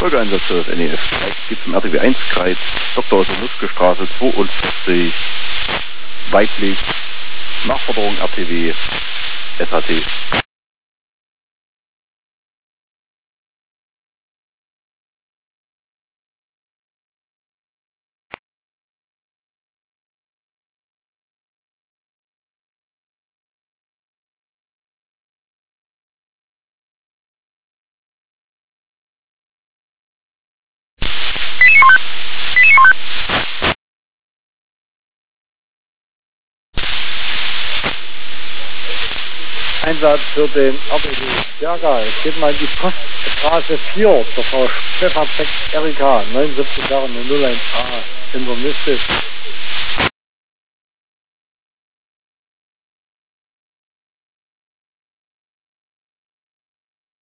Folgeeinsätze des NEF geht zum RTW 1 Kreis, Dr. Otto Nuske Straße 42, weiblich, Nachforderung RTW, SAT. Einsatz für den RTW Berger. Es geht mal in die Poststraße 4 zur Frau Stefan Erika, 79 Jahre, 01a, internistisch.